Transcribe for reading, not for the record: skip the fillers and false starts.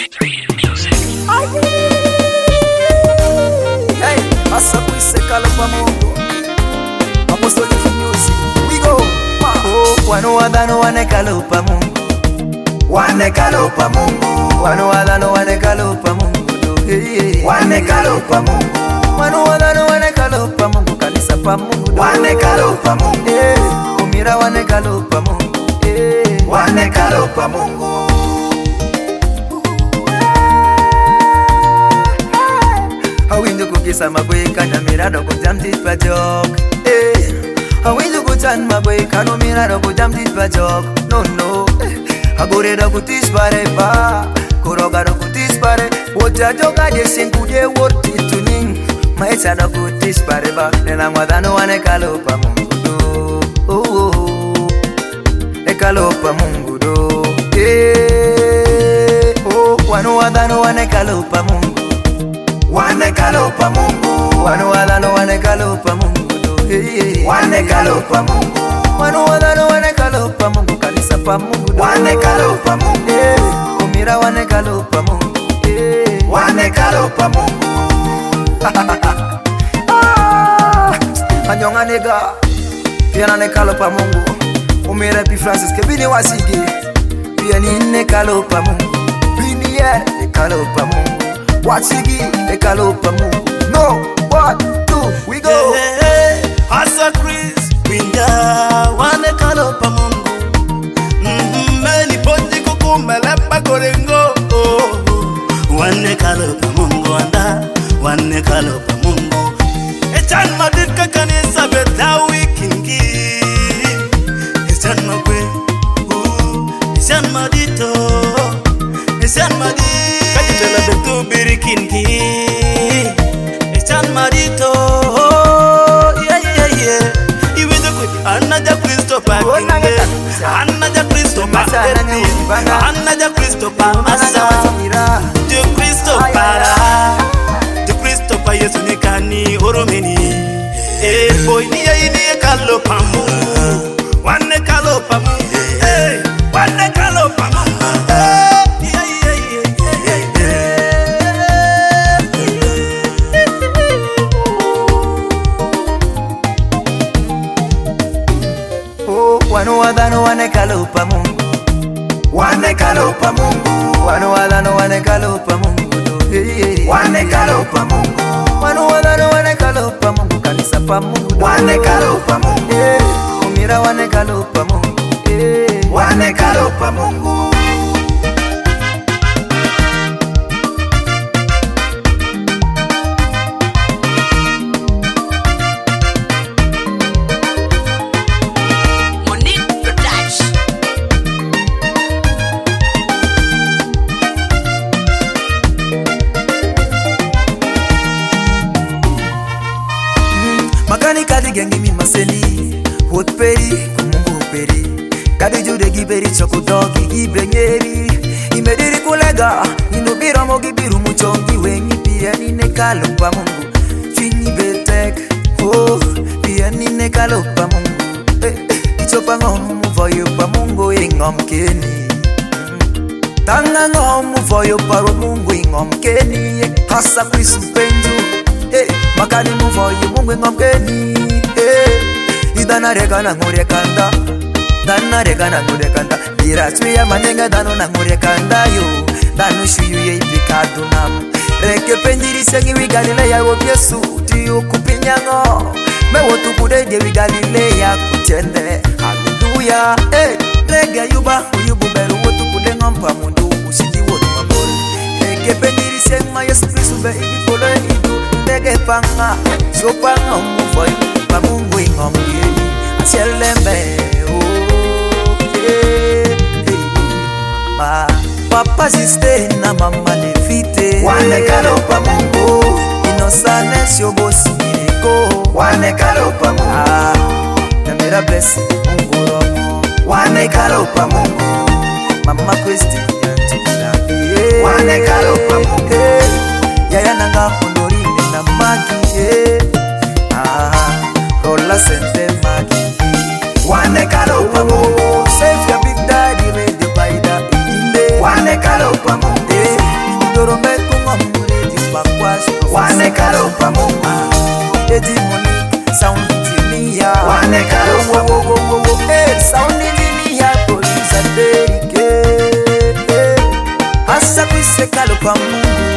Hey, asa kuisekala pa Mungu. Apostle of music. We go. Oh, wano wadano wanekalo pa Mungu. Wanekalo pa Mungu. Wano wadano wanekalo pa Mungu. Hey, wanekalo pa Mungu. Wano wadano wanekalo pa Mungu. Kanisa pa Mungu. Wanekalo pa Mungu. Hey, umira wanekalo pa Mungu. Hey, wanekalo pa Mungu. Hawindu kukisa maboy kana mirado kujamti pajok. Hawindu kuchan maboy kano mirado kujamti pajok. No Agore da kutis pare ba Koroga da kutis pare Wota joka jesing kuje woti tuning Maitsa da kutis pare ba Nena mwadano wane kalopa Mungu do Kalopa Mungu do Wano wadano wane kalopa Mungu Wane kalopa Mungu Wano wadano wane kalopa Mungu do Wane kalopa Mungu Wano wadano wane kalopa Mungu Kanisa pa Mungu do Wane kalopa Mungu Umira wane kalopa Mungu Wane kalopa Mungu Anyonga nega Pia ne kalopa Mungu Umira pi Francis Kebini wasigi Pia ni kalopa Mungu Bini ye kalopa Mungu Wasigi kalopa Mungu No, 1, 2, we go Asa Chris Winda wane kalopa Mungu Meli ponji kukumelepa korengo Wane kalopa Mungu anda Wane kalopa Mungu Echan madika kanisa betawi kingi Echan magwe Echan madito Echan madito Kajitela betu biri kingi Echan madito Anaja Kristo pa kinde Anaja Kristo pa eti Anaja Kristo pa asa Diyo Kristo para Diyo Kristo pa Yesu nikani oromeni boy niya iniye kalo pa Mungu Wane kalo pa Mungu Wane kalo pa Mungu Wano wadano wane kalopa Mungu Wane kalopa Mungu Wano wadano wane kalopa Mungu Wane kalopa Mungu Wano wadano wane kalopa Mungu Kanisa pa Mungu Wane kalopa Mungu Umira wane kalopa Mungu Wane kalopa Mungu Makani kadi gengi mi maseli Hot peri kumungu peri Kadi jude giberi choko dogi gibrenyeri Imediri kulega Inubira mogi biru muchongi Wengi pia nine kalopa Mungu Chini betek Pia nine kalopa Mungu Ichopa ngomu voyo pa Mungu ingom keni Tanga ngomu voyo paro Mungu ingom keni Hasa Kristu penju Makani muvoye Mungu ngomgeni Idana rega na ngure kanda Dana rega na ngure kanda Diratwi ya manenga dano na ngure kanda yo Danu shuyu ye ibikadu namu Reke pendiri sengi wi Galilea wo Yesu Tiyo kupinyango Mewotu kudeje wi Galilea kutende Hallelujah Rege yuba uyubu beru wotu kudengompa mundu Usidi wotu mabole Reke pendiri sengi ma Yesu Kristu be idikole idu Ndege panga, sopanga umufoy Pa Mungu ingomgeni Asielembe Papa siste na mama levite Wane kalopa Mungu Inosane siobosi niko Wane kalopa Mungu Namira blessing Mungu romo Wane kalopa Mungu Mama Christi yantukila Wane kalopa Mungu Yaya nanga kundori na magi Rola sente magi Wane kalopa Mungu Save your big daddy Radio Baida Inde Wane kalopa Mungu sekalo kwa Mungu.